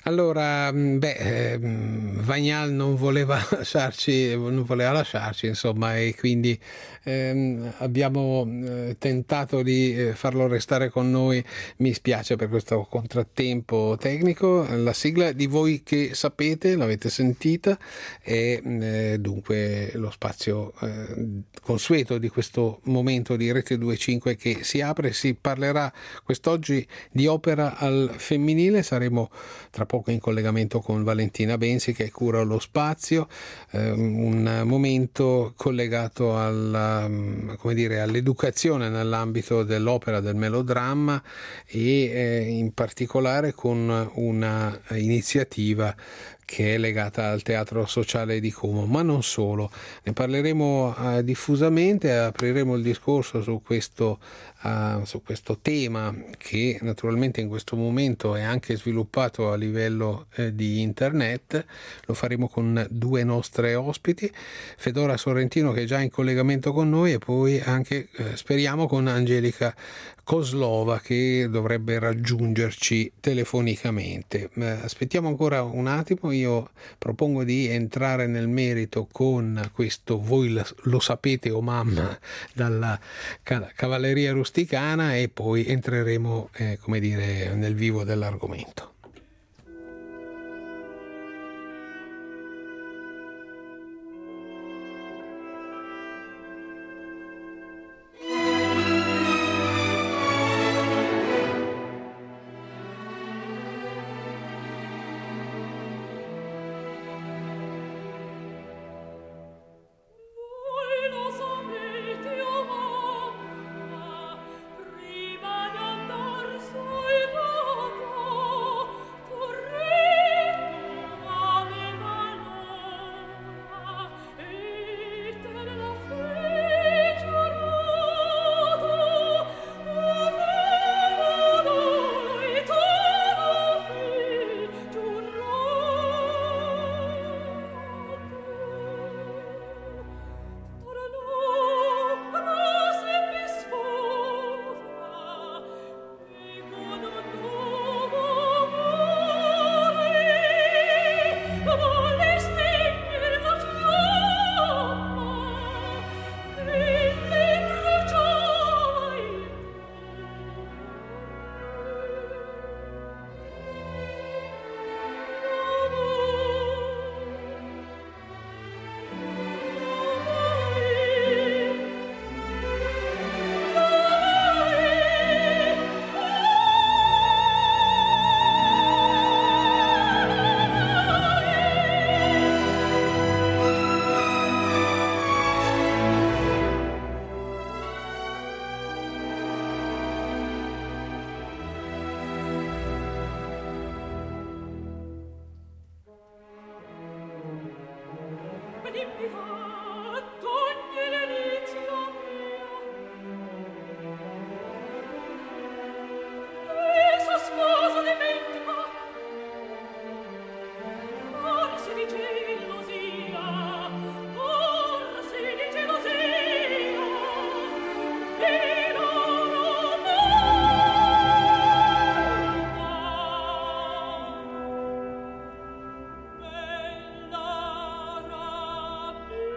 Allora, Vignal non voleva lasciarci, insomma, e quindi abbiamo tentato di farlo restare con noi. Mi spiace per questo contrattempo tecnico. La sigla di Voi che sapete, l'avete sentita, e dunque lo spazio consueto di questo momento di Rete 25 che si apre. Si parlerà quest'oggi di opera al femminile. Saremo tra poco in collegamento con Valentina Bensi che cura lo spazio, un momento collegato all'educazione nell'ambito dell'opera, del melodramma, e in particolare con una iniziativa che è legata al Teatro Sociale di Como, ma non solo. Ne parleremo diffusamente, apriremo il discorso su questo tema che naturalmente in questo momento è anche sviluppato a livello di internet. Lo faremo con due nostre ospiti, Fedora Sorrentino che è già in collegamento con noi, e poi anche speriamo con Angelica Coslova che dovrebbe raggiungerci telefonicamente. Aspettiamo ancora un attimo, io propongo di entrare nel merito con questo Voi lo sapete o mamma dalla cavalleria rusticana, e poi entreremo nel vivo dell'argomento. Bella rabbia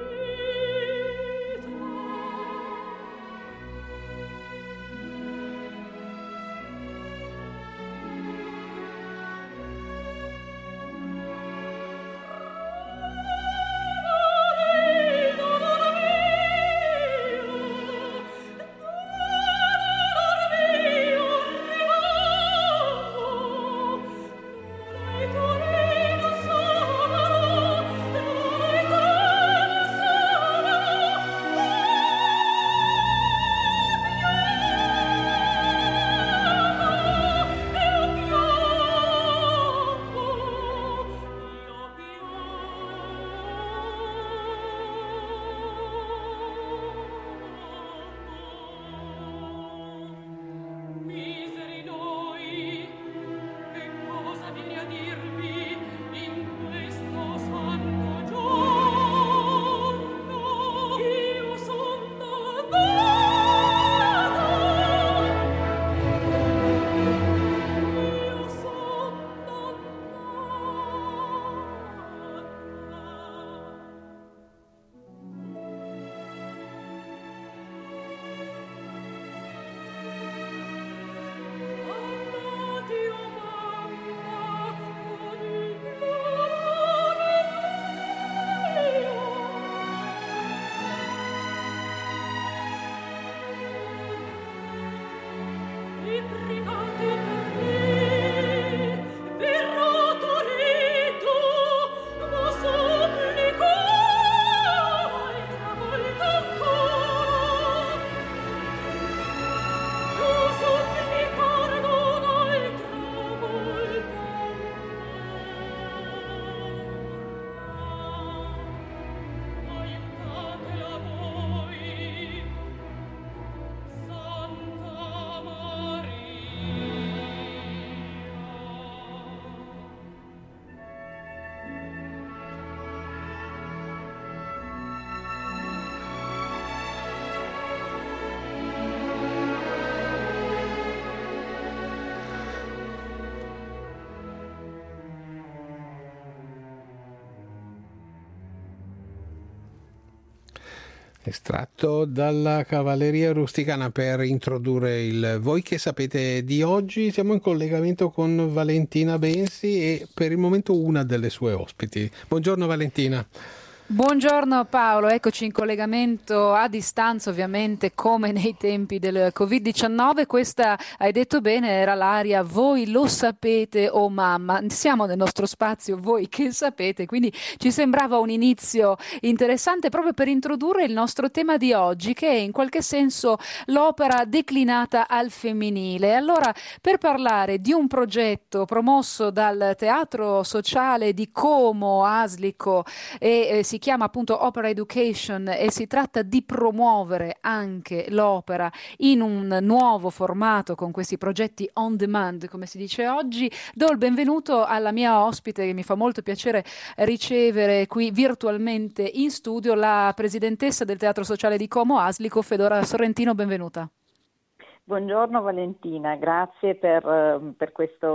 Estratto dalla Cavalleria Rusticana per introdurre il Voi che sapete di oggi. Siamo in collegamento con Valentina Bensi e per il momento una delle sue ospiti. Buongiorno Valentina. Buongiorno Paolo, eccoci in collegamento a distanza ovviamente come nei tempi del Covid-19. Questa, hai detto bene, era l'aria Voi lo sapete o mamma. Siamo nel nostro spazio Voi che sapete, quindi ci sembrava un inizio interessante proprio per introdurre il nostro tema di oggi, che è in qualche senso l'opera declinata al femminile. Allora, per parlare di un progetto promosso dal Teatro Sociale di Como, Aslico, e si chiama appunto Opera Education e si tratta di promuovere anche l'opera in un nuovo formato con questi progetti on demand, come si dice oggi. Do il benvenuto alla mia ospite, che mi fa molto piacere ricevere qui virtualmente in studio, la presidentessa del Teatro Sociale di Como, Aslico, Fedora Sorrentino. Benvenuta. Buongiorno Valentina, grazie per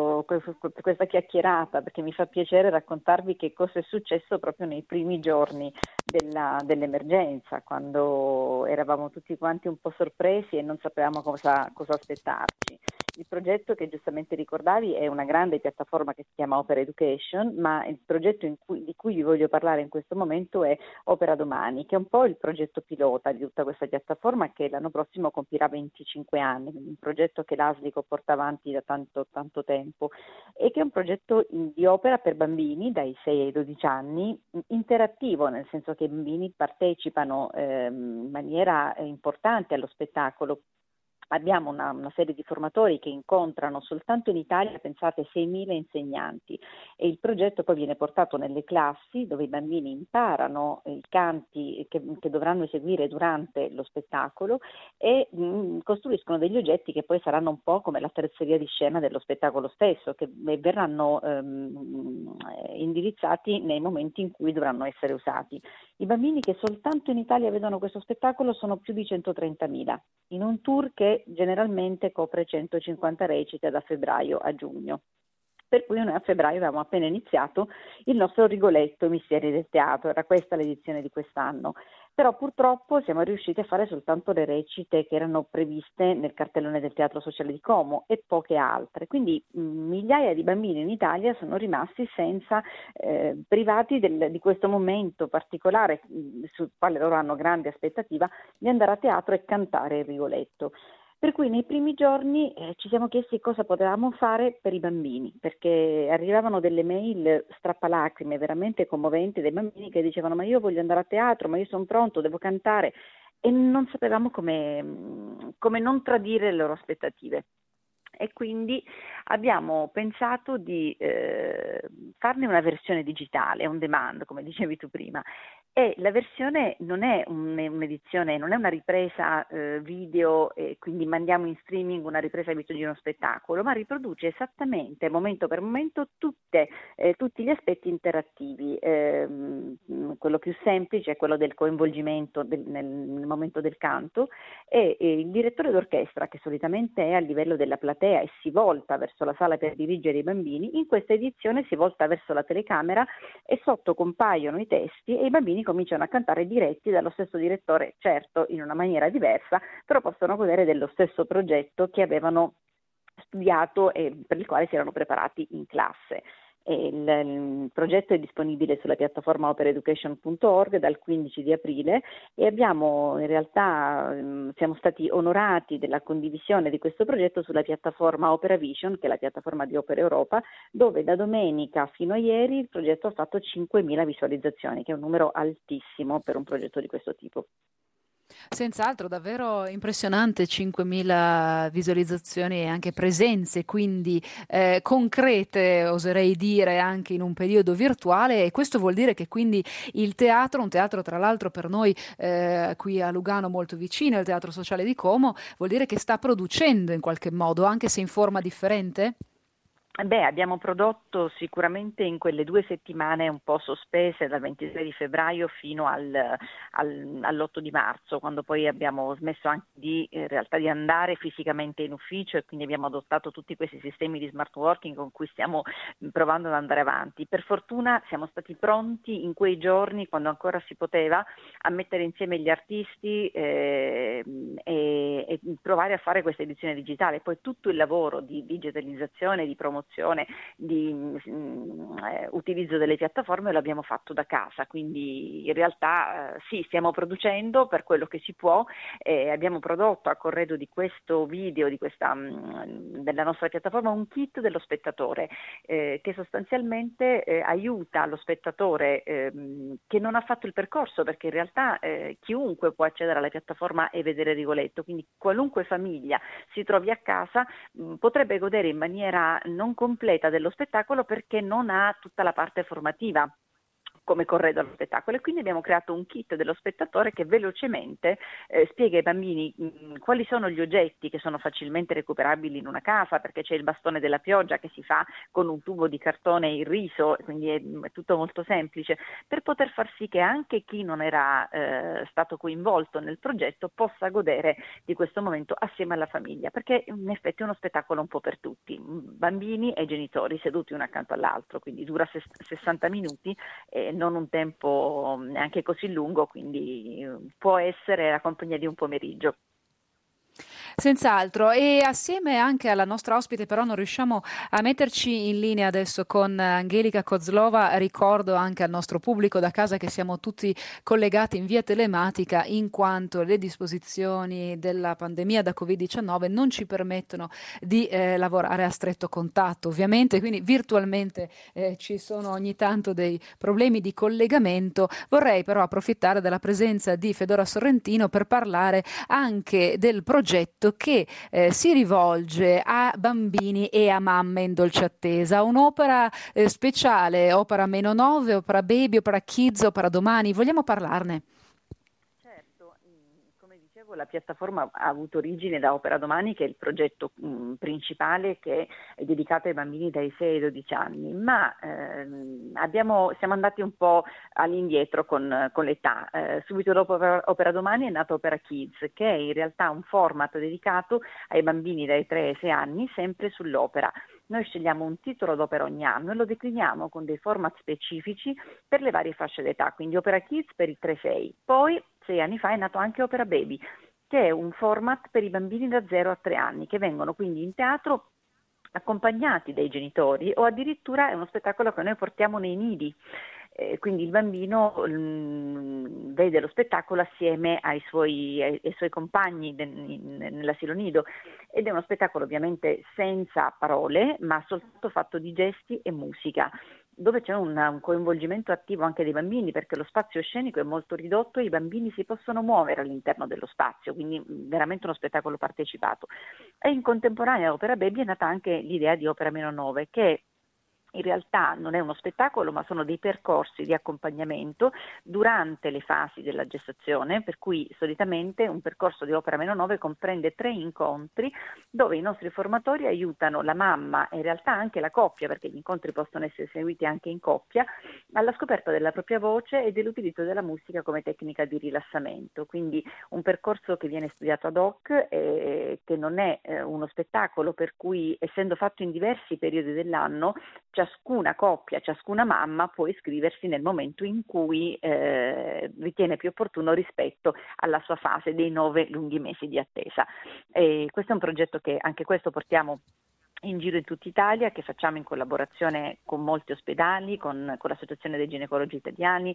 questa chiacchierata, perché mi fa piacere raccontarvi che cosa è successo proprio nei primi giorni dell'emergenza, quando eravamo tutti quanti un po' sorpresi e non sapevamo cosa aspettarci. Il progetto che giustamente ricordavi è una grande piattaforma che si chiama Opera Education, ma il progetto di cui vi voglio parlare in questo momento è Opera Domani, che è un po' il progetto pilota di tutta questa piattaforma, che l'anno prossimo compirà 25 anni, un progetto che l'Aslico porta avanti da tanto tempo e che è un progetto di opera per bambini dai 6 ai 12 anni, interattivo, nel senso che i bambini partecipano in maniera importante allo spettacolo. Abbiamo una serie di formatori che incontrano soltanto in Italia, pensate, 6.000 insegnanti, e il progetto poi viene portato nelle classi dove i bambini imparano i canti che dovranno eseguire durante lo spettacolo e costruiscono degli oggetti che poi saranno un po' come la terzeria di scena dello spettacolo stesso, che verranno indirizzati nei momenti in cui dovranno essere usati. I bambini che soltanto in Italia vedono questo spettacolo sono più di 130.000, in un tour che generalmente copre 150 recite da febbraio a giugno. Per cui noi a febbraio avevamo appena iniziato il nostro Rigoletto, i misteri del teatro, era questa l'edizione di quest'anno. Però purtroppo siamo riusciti a fare soltanto le recite che erano previste nel cartellone del Teatro Sociale di Como e poche altre. Quindi migliaia di bambini in Italia sono rimasti privati di questo momento particolare sul quale loro hanno grande aspettativa di andare a teatro e cantare il Rigoletto. Per cui nei primi giorni ci siamo chiesti cosa potevamo fare per i bambini, perché arrivavano delle mail strappalacrime veramente commoventi dei bambini che dicevano: ma io voglio andare a teatro, ma io sono pronto, devo cantare, e non sapevamo come non tradire le loro aspettative. E quindi abbiamo pensato di farne una versione digitale, on demand, come dicevi tu prima. E la versione non è un'edizione, non è una ripresa video, quindi mandiamo in streaming una ripresa video di uno spettacolo, ma riproduce esattamente, momento per momento, tutti gli aspetti interattivi. Quello più semplice è quello del coinvolgimento nel momento del canto, e il direttore d'orchestra, che solitamente è a livello della platea e si volta verso la sala per dirigere i bambini, in questa edizione si volta verso la telecamera e sotto compaiono i testi e i bambini cominciano a cantare diretti dallo stesso direttore, certo in una maniera diversa, però possono godere dello stesso progetto che avevano studiato e per il quale si erano preparati in classe. Il progetto è disponibile sulla piattaforma operaeducation.org dal 15 di aprile e abbiamo in realtà siamo stati onorati della condivisione di questo progetto sulla piattaforma Opera Vision, che è la piattaforma di Opera Europa, dove da domenica fino a ieri il progetto ha fatto 5.000 visualizzazioni, che è un numero altissimo per un progetto di questo tipo. Senz'altro, davvero impressionante, 5.000 visualizzazioni e anche presenze, quindi concrete, oserei dire, anche in un periodo virtuale, e questo vuol dire che quindi il teatro, un teatro tra l'altro per noi qui a Lugano molto vicino, il Teatro Sociale di Como, vuol dire che sta producendo in qualche modo, anche se in forma differente? Abbiamo prodotto sicuramente in quelle 2 settimane un po' sospese dal 23 di febbraio fino all'8 di marzo, quando poi abbiamo smesso anche in realtà di andare fisicamente in ufficio, e quindi abbiamo adottato tutti questi sistemi di smart working con cui stiamo provando ad andare avanti. Per fortuna siamo stati pronti in quei giorni, quando ancora si poteva, a mettere insieme gli artisti e provare a fare questa edizione digitale. Poi tutto il lavoro di digitalizzazione, di promozione, di utilizzo delle piattaforme lo abbiamo fatto da casa, quindi in realtà sì, stiamo producendo per quello che si può. Abbiamo prodotto a corredo di questo video, della nostra piattaforma, un kit dello spettatore che sostanzialmente aiuta lo spettatore che non ha fatto il percorso, perché in realtà chiunque può accedere alla piattaforma e vedere Rigoletto, quindi qualunque famiglia si trovi a casa potrebbe godere in maniera non completa dello spettacolo, perché non ha tutta la parte formativa come corredo allo spettacolo, e quindi abbiamo creato un kit dello spettatore che velocemente spiega ai bambini quali sono gli oggetti che sono facilmente recuperabili in una casa, perché c'è il bastone della pioggia che si fa con un tubo di cartone irriso, quindi è tutto molto semplice, per poter far sì che anche chi non era stato coinvolto nel progetto possa godere di questo momento assieme alla famiglia, perché in effetti è uno spettacolo un po' per tutti, bambini e genitori seduti uno accanto all'altro, quindi dura 60 minuti, non un tempo neanche così lungo, quindi può essere la compagnia di un pomeriggio. Senz'altro, e assieme anche alla nostra ospite, però non riusciamo a metterci in linea adesso con Angelica Kozlova. Ricordo anche al nostro pubblico da casa che siamo tutti collegati in via telematica, in quanto le disposizioni della pandemia da Covid-19 non ci permettono di lavorare a stretto contatto, ovviamente, quindi virtualmente ci sono ogni tanto dei problemi di collegamento. Vorrei però approfittare della presenza di Fedora Sorrentino per parlare anche del progetto che si rivolge a bambini e a mamme in dolce attesa, un'opera speciale, opera meno 9, opera baby, opera kids, opera domani. Vogliamo parlarne? Certo, come dicevo, la piattaforma ha avuto origine da Opera Domani, che è il progetto principale che è dedicato ai bambini dai 6 ai 12 anni, ma siamo andati un po' all'indietro con l'età. Subito dopo Opera Domani è nato Opera Kids, che è in realtà un format dedicato ai bambini dai 3 ai 6 anni, sempre sull'opera. Noi scegliamo un titolo d'opera ogni anno e lo decliniamo con dei format specifici per le varie fasce d'età, quindi Opera Kids per i 3-6. Poi 6 anni fa è nato anche Opera Baby, che è un format per i bambini da 0 a 3 anni, che vengono quindi in teatro accompagnati dai genitori, o addirittura è uno spettacolo che noi portiamo nei nidi. Quindi il bambino vede lo spettacolo assieme ai suoi compagni nell'asilo nido, ed è uno spettacolo ovviamente senza parole, ma soltanto fatto di gesti e musica, dove c'è un coinvolgimento attivo anche dei bambini, perché lo spazio scenico è molto ridotto e i bambini si possono muovere all'interno dello spazio, quindi veramente uno spettacolo partecipato. E in contemporanea a Opera Baby è nata anche l'idea di Opera meno 9, che in realtà non è uno spettacolo, ma sono dei percorsi di accompagnamento durante le fasi della gestazione, per cui solitamente un percorso di Opera meno 9 comprende 3 incontri dove i nostri formatori aiutano la mamma e in realtà anche la coppia, perché gli incontri possono essere seguiti anche in coppia, alla scoperta della propria voce e dell'utilizzo della musica come tecnica di rilassamento. Quindi un percorso che viene studiato ad hoc, che non è uno spettacolo, per cui essendo fatto in diversi periodi dell'anno, ciascuna coppia, ciascuna mamma può iscriversi nel momento in cui ritiene più opportuno rispetto alla sua fase dei 9 lunghi mesi di attesa. Questo è un progetto che anche questo portiamo in giro in tutta Italia, che facciamo in collaborazione con molti ospedali, con l'Associazione dei Ginecologi Italiani,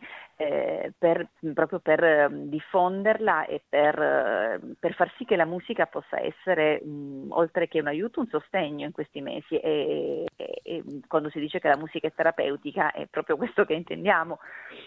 proprio per diffonderla e per far sì che la musica possa essere, oltre che un aiuto, un sostegno in questi mesi, e quando si dice che la musica è terapeutica è proprio questo che intendiamo.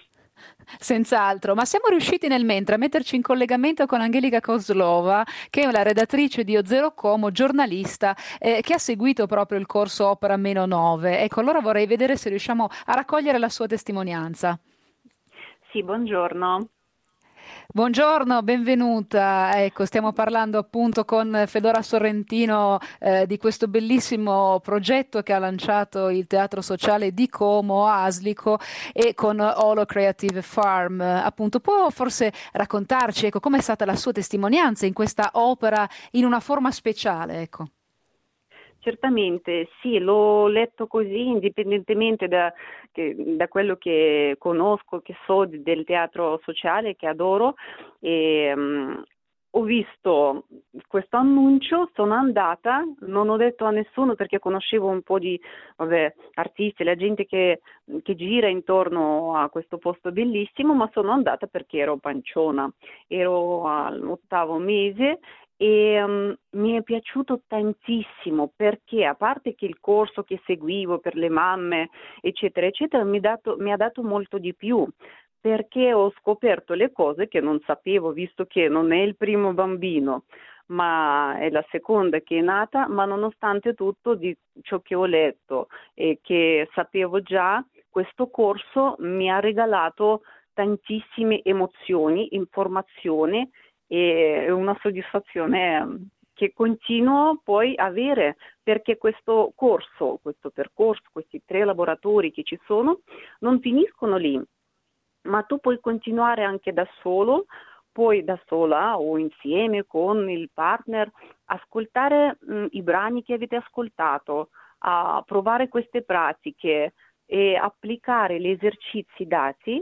Senz'altro, ma siamo riusciti nel mentre a metterci in collegamento con Angelica Kozlova, che è la redattrice di Zero Como, giornalista, che ha seguito proprio il corso Opera meno 9. Ecco, allora vorrei vedere se riusciamo a raccogliere la sua testimonianza. Sì, buongiorno. Buongiorno, benvenuta. Ecco, stiamo parlando appunto con Fedora Sorrentino di questo bellissimo progetto che ha lanciato il Teatro Sociale di Como, Aslico, e con Olo Creative Farm. Appunto, può forse raccontarci, ecco, com'è stata la sua testimonianza in questa opera in una forma speciale, ecco. Certamente, sì, l'ho letto così, indipendentemente da quello che conosco, che so del teatro sociale, che adoro, e ho visto questo annuncio, sono andata, non ho detto a nessuno perché conoscevo un po' di artisti, la gente che gira intorno a questo posto bellissimo, ma sono andata perché ero panciona, ero all'8º mese. E mi è piaciuto tantissimo perché, a parte che il corso che seguivo per le mamme eccetera eccetera mi ha dato molto di più, perché ho scoperto le cose che non sapevo, visto che non è il primo bambino ma è la seconda che è nata, ma nonostante tutto di ciò che ho letto e che sapevo già, questo corso mi ha regalato tantissime emozioni, informazioni e una soddisfazione che continuo poi a avere, perché questo corso, questo percorso, questi 3 laboratori che ci sono non finiscono lì, ma tu puoi continuare anche da solo, poi da sola o insieme con il partner, ascoltare i brani che avete ascoltato, a provare queste pratiche e applicare gli esercizi dati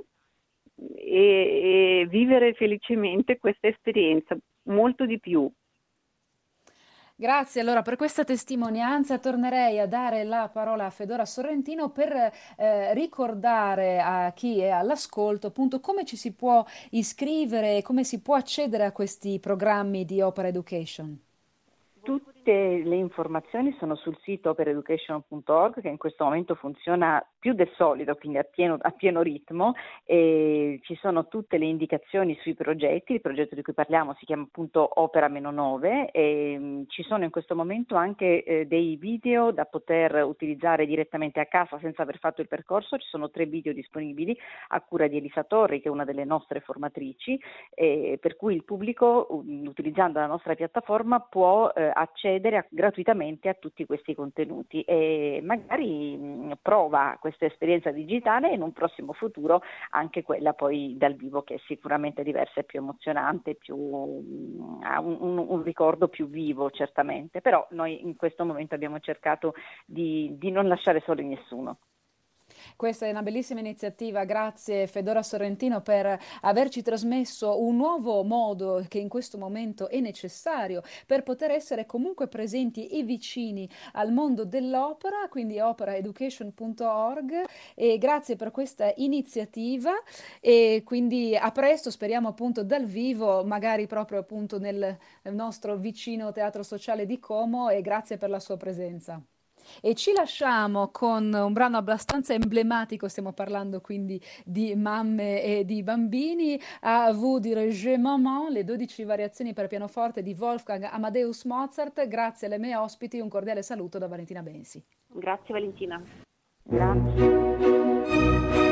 e vivere felicemente questa esperienza, molto di più. Grazie allora per questa testimonianza. Tornerei a dare la parola a Fedora Sorrentino per ricordare a chi è all'ascolto appunto come ci si può iscrivere e come si può accedere a questi programmi di Opera Education. Tutte le informazioni sono sul sito operaeducation.org, che in questo momento funziona più del solito, quindi a pieno ritmo, e ci sono tutte le indicazioni sui progetti. Il progetto di cui parliamo si chiama appunto Opera-9 e ci sono in questo momento anche dei video da poter utilizzare direttamente a casa senza aver fatto il percorso. Ci sono 3 video disponibili a cura di Elisa Torri, che è una delle nostre formatrici, per cui il pubblico, utilizzando la nostra piattaforma, può accedere gratuitamente a tutti questi contenuti e magari prova questa esperienza digitale e in un prossimo futuro anche quella poi dal vivo, che è sicuramente diversa e più emozionante, ha un ricordo più vivo certamente, però noi in questo momento abbiamo cercato di non lasciare solo nessuno. Questa è una bellissima iniziativa, grazie Fedora Sorrentino per averci trasmesso un nuovo modo che in questo momento è necessario per poter essere comunque presenti e vicini al mondo dell'opera, quindi operaeducation.org, e grazie per questa iniziativa e quindi a presto, speriamo appunto dal vivo, magari proprio appunto nel nostro vicino Teatro Sociale di Como, e grazie per la sua presenza. E ci lasciamo con un brano abbastanza emblematico, stiamo parlando quindi di mamme e di bambini, a vous dire je maman, le 12 variazioni per pianoforte di Wolfgang Amadeus Mozart. Grazie alle mie ospiti, un cordiale saluto da Valentina Bensi. Grazie Valentina. Grazie.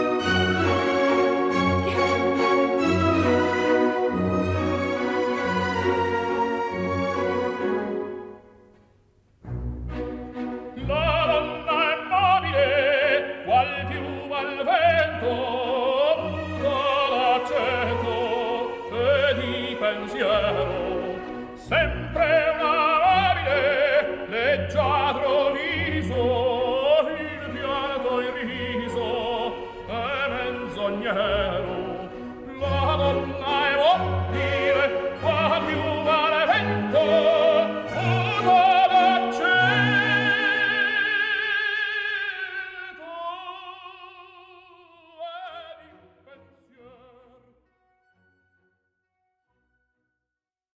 Sempre una amabile, leggiadro viso, il pianto in riso, è menzognero, la donna